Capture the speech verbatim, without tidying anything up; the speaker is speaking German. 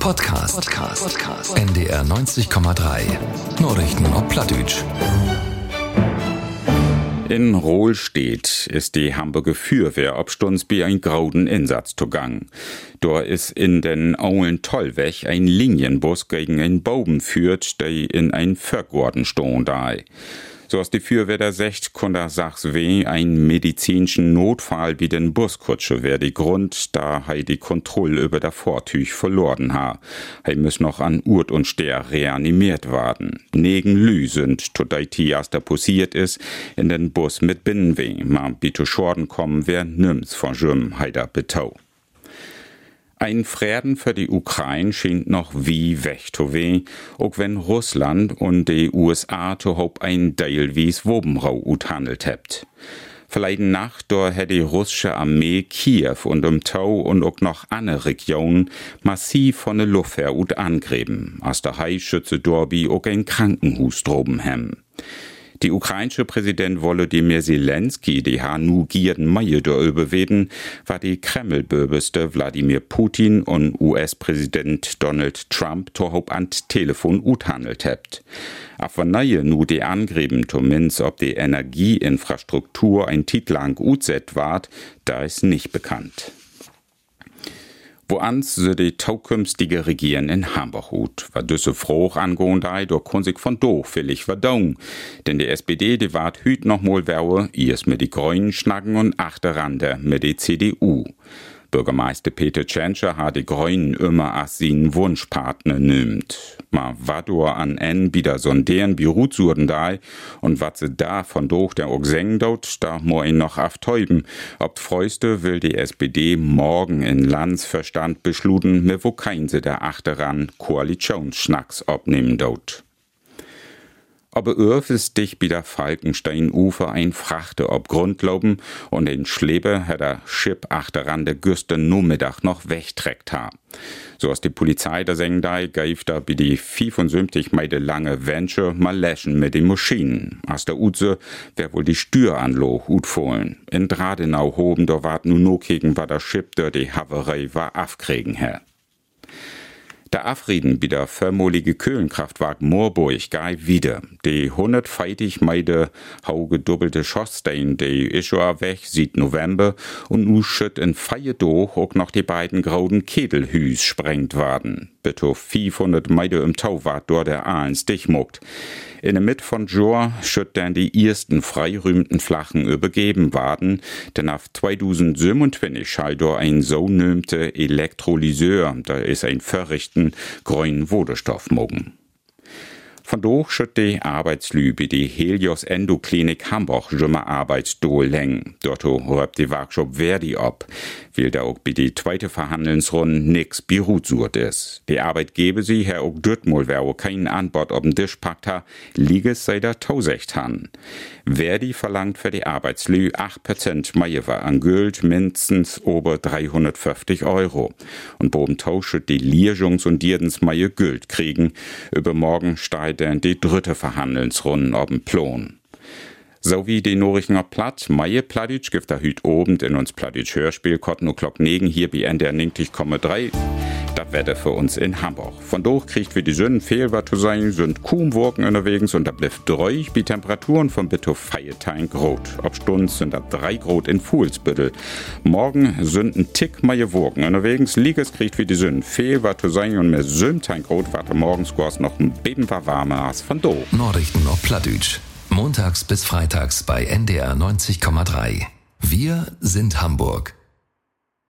Podcast. Podcast. Podcast. N D R neunzig Komma drei. Nachrichten auf Plattdeutsch. In Rohlstedt ist die Hamburger Feuerwehr obstunds bei ein grauden Einsatz zugang. Da ist in den Aulen Tollweg ein Linienbus gegen einen Baum führt, der in ein Vergorden stehen da. So als die Feuerwehr der Secht konnte sachs weh ein medizinischen Notfall wie den Buskutsche wär die Grund, da hei die Kontrolle über der Vortüch verloren ha. Hei muss noch an Urt und Ster reanimiert werden. Negen Lü sind, todeit as da passiert is, in den Bus mit Binnenweh. Ma bitte Schorden kommen, wer nimm's von Jüm heider betau. Ein Frieden für die Ukraine scheint noch wie weg zu weh, auch wenn Russland und die U S A zu haupt ein Deal wie's Wobenrau uthandelt hebt. Vielleicht Nacht da hätte die russische Armee Kiew und im Tau und auch noch andere Regionen massiv von der Luftwehr ut angreifen, als der Heischütze Dorbi auch ein Krankenhaus droben hem. Die ukrainische Präsident Volodymyr Zelensky, die ha nu gierden Meie da überweden, war die Kreml-Böbeste Wladimir Putin und U S-Präsident Donald Trump tohob an Telefon uthandelt hebt. Aber neue nu die Angrieben zumindest ob die Energieinfrastruktur ein Titlang utset ward, da ist nicht bekannt. Woans se die taukünftige Regieren in Hamburg hut, war düsse froh angehend ei, doch kon sich von do villig verdauen. Denn die S P D, die wart hüt noch mal werwe, ihrs mit die Grünen schnacken und achterrande mit die C D U. Bürgermeister Peter Tschentscher hat die Grünen immer als seinen Wunschpartner nimmt. Ma wador an en wieder sondieren wie Rutsurden da und wat se da von durch der auch seng dort, da mo ihn noch aftäuben. Ob Freuste will die S P D morgen in Landsverstand beschluden, mir wo kein se der achteran Koalitionsschnacks obnehmen dort. Aber Örf ist dich bei der Falkenstein-Ufer ein Frachter ob Grundloben und den Schleber hat der Schiff achteran der Güste nur Mittag noch wegträgt ha. So als die Polizei der Sengdei geif da bei die fünfundsiebzig Meide lange Venture mal läschen mit den Maschinen. Als der Utze wär wohl die Stüranloch utfohlen. In Dradenau hoben, da wart nu no gegen war der Schiff, der die Haverei war afkriegen her. Der Afrieden bei der vermolige Köhlenkraftwerk Moorburg gai wieder. Die hundertfeitig Meide hau gedubbelte Schosstein, die ist schon weg seit November und nu schütt in Feier durch auch noch die beiden grauen Kedelhüs sprengt worden. Bitte fünfhundert Meide im Tau ward dort der Ahlens dichmuckt. In der Mitte von Jor schütt dann die ersten freirühmten Flachen übergeben worden, denn auf zweitausendsiebenundzwanzig schall dort ein so nömte Elektrolyseur, da ist ein verrichten grünen Wodestoff mogen. Von durch schütt die Arbeitslü bei die Helios Endoklinik Hamburg jümmer Arbeitsdohl läng. Dort räubt die Workshop Verdi ob, weil da auch bei die zweite Verhandlungsrunde nix beruhtsurt ist. Die Arbeitgeber sie, Herr auch Dürtmol, wer auch keinen Antwort auf den Tisch packt ha, liege es sei der Tausecht han. Verdi verlangt für die Arbeitslü acht Prozent Maiwa an Geld, mindestens ober dreihundertfünfzig Euro. Und boben tausche die Lierjungs und Dierdens Maie Geld kriegen. Übermorgen steigt dann die dritte Verhandlungsrunde auf dem Plan. So wie die Norichinger Platt, Maie Plattdeutsch gibt da hüt oben in uns Plattdeutsch Hörspiel, Kotten und Glock negen hier bei N D R neunzig Komma drei. Das Wetter für uns in Hamburg. Von durch kriegt wir die Sünden fehlbar zu sein, sind kaum Wolken unterwegs und da bleibt dreuig bei Temperaturen von bitte Feiertein Grot. Ob Stunden sind da drei Grot in Fuhlsbüttel. Morgen sind ein Tick mehr Wolken unterwegs, Lieges kriegt wir die Sünden fehlbar zu sein und mehr Sündtein Grot warte morgens gors noch ein Beben war warmer als von do. Nachrichten auf Plattdeutsch. Montags bis freitags bei N D R neunzig Komma drei. Wir sind Hamburg.